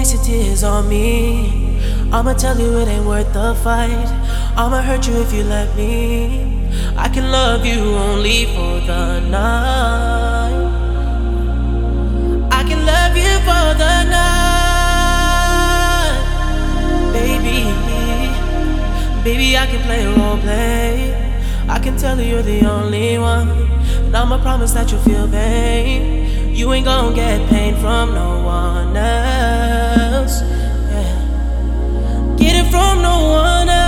waste your tears on me. I'ma tell you it ain't worth the fight. I'ma hurt you if you let me. I can love you only for the night. I can love you for the night. Baby, baby, I can play a role play. I can tell you you're the only one, and I'ma promise that you'll feel pain. You ain't gon' get pain from no one else. Yeah. Get it from no one else.